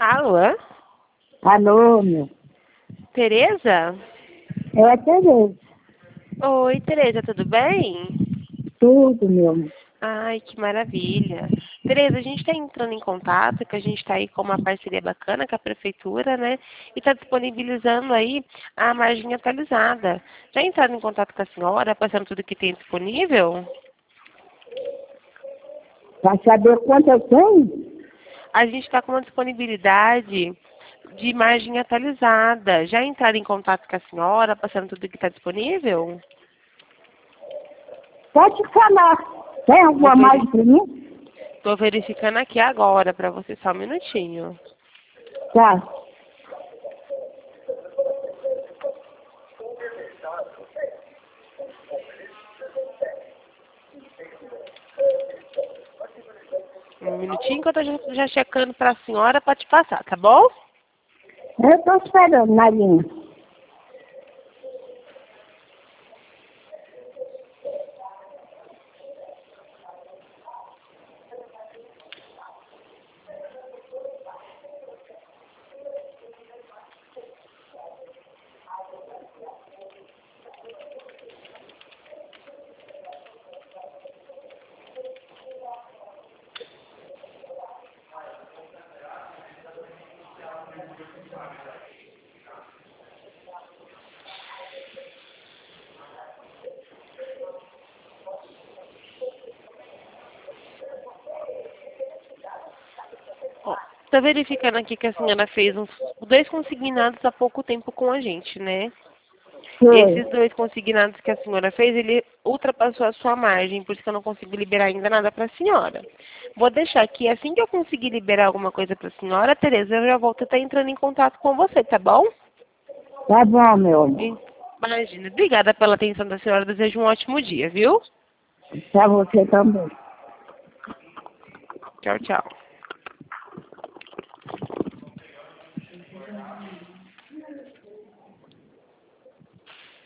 Alô? Alô, meu. Tereza? É a Tereza. Oi, Tereza, tudo bem? Tudo, meu amor. Ai, que maravilha. Tereza, a gente está entrando em contato, que a gente está aí com uma parceria bacana com a prefeitura, né? E está disponibilizando aí a margem atualizada. Já entraram em contato com a senhora, passando tudo que tem disponível? Pra saber quanto eu tenho? A gente está com uma disponibilidade de margem atualizada. Já entraram em contato com a senhora, passando tudo que está disponível? Pode falar. Tem alguma mais pra mim? Estou verificando aqui agora para você, só um minutinho. Tá. Um minutinho que eu estou já checando para a senhora para te passar, tá bom? Eu tô esperando na linha. Estou verificando aqui que a senhora fez dois consignados há pouco tempo com a gente, né? Esses Foi. dois consignados que a senhora fez, ele ultrapassou a sua margem, por isso que eu não consigo liberar ainda nada para a senhora. Vou deixar aqui, assim que eu conseguir liberar alguma coisa para a senhora, Tereza, eu já volto a estar entrando em contato com você, tá bom? Tá bom, meu amor. Imagina. Obrigada pela atenção da senhora, desejo um ótimo dia, viu? Pra você também. Tchau, tchau.